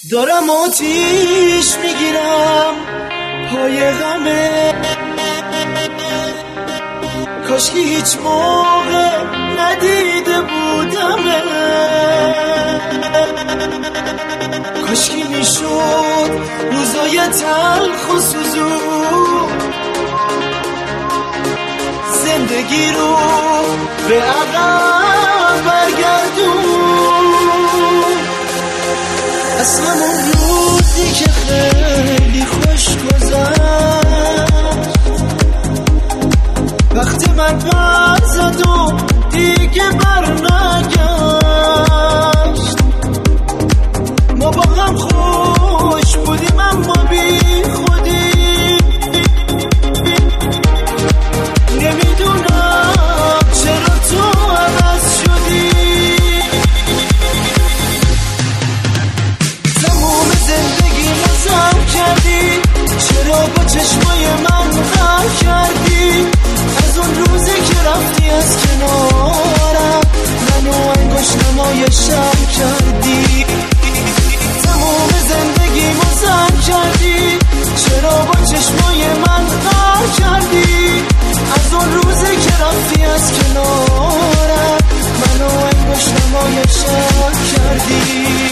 دارم آتیش میگیرم پای غمه، کاشکی هیچ موقع ندیده بودمه، کاشکی میشد روزای تلخ و سوزون زندگی رو به عقب برگردون. از همون روزی که خیلی خوش گذشت، وقتی من پر زد و دیگه برنگشت، ما با هم خوش بودیم اما بی خودی، نمیدونم چرا تو عوض شدی. تموم زندگی مزم کردی، چرا با چشمای من غر کردی، از اون روزی که رفتی از کنارم منو انگشتمای شب کردی. تموم زندگی مزم کردی، چرا با چشمای من غر کردی، از اون روزی که رفتی از کنارم منو انگشتمای شب کردی.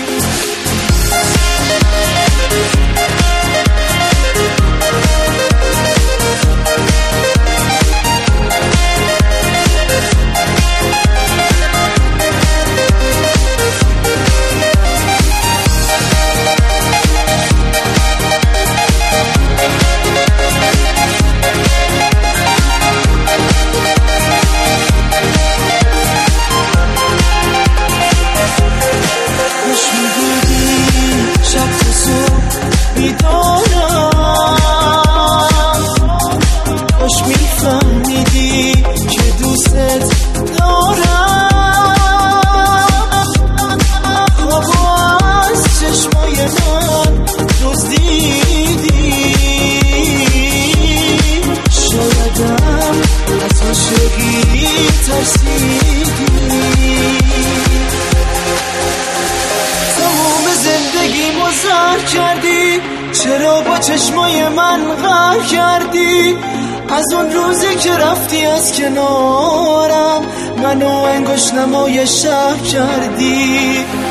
کاش میفهمیدی که دوست دارم، خوابو از چشمای من دزدیدی، شایدم از عاشقی ترسیدی. تموم زندگی مزر کردی، چرا با چشمای من غر کردی، از اون روزی که رفتی از کنارم منو انگشتنمای شب کردی.